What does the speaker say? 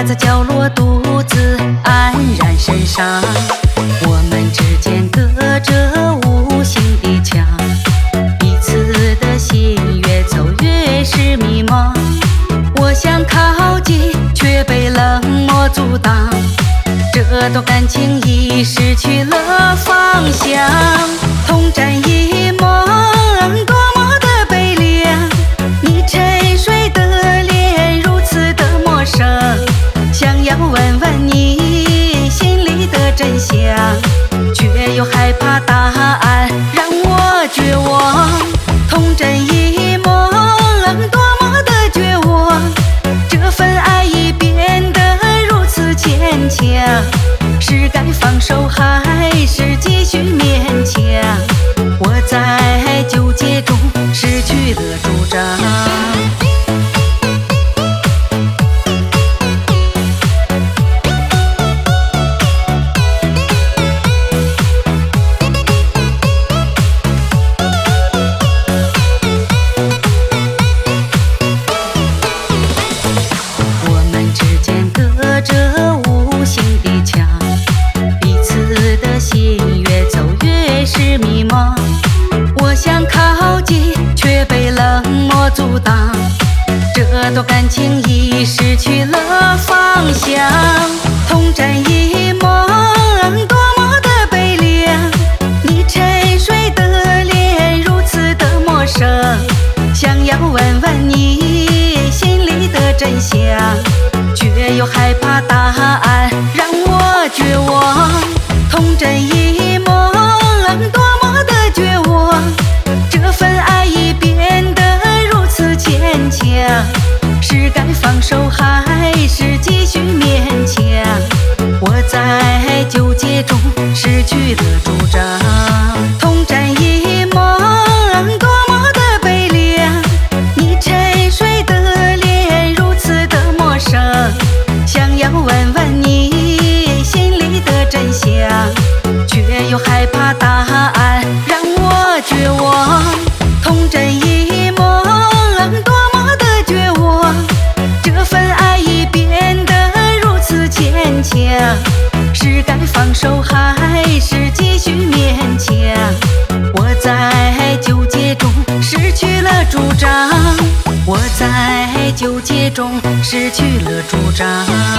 趴在角落独自黯然神伤。我们之间隔着无形的墙，彼此的心越走越是迷茫。我想靠近，却被冷漠阻挡。这段感情已失去了方向，同枕一梦，多么的悲凉。你沉睡的脸如此的陌生，想要问问你心里的真相，却又害怕答案让我绝望。同枕一梦，多么的绝望，这份爱已变得如此牵强，是该放手还是继续勉强？我在纠结中失去了主张。阻挡，这段感情已失去了方向。同枕一梦，多么的悲凉。你沉睡的脸如此的陌生，想要问问你心里的真相，却又害怕答案让我绝望。同枕一梦，多么的绝望，这份爱已变得牵强，是该放手还是继续勉强？我在纠结中失去了主张。同枕一梦，多么的悲凉。你沉睡的脸如此的陌生，想要问问你心里的真相，却又害怕答案让我绝望。同枕一梦，多么的绝望，这份爱已变得如此牵强，是该放手还是继续勉强？我在纠结中失去了主张，我在纠结中失去了主张。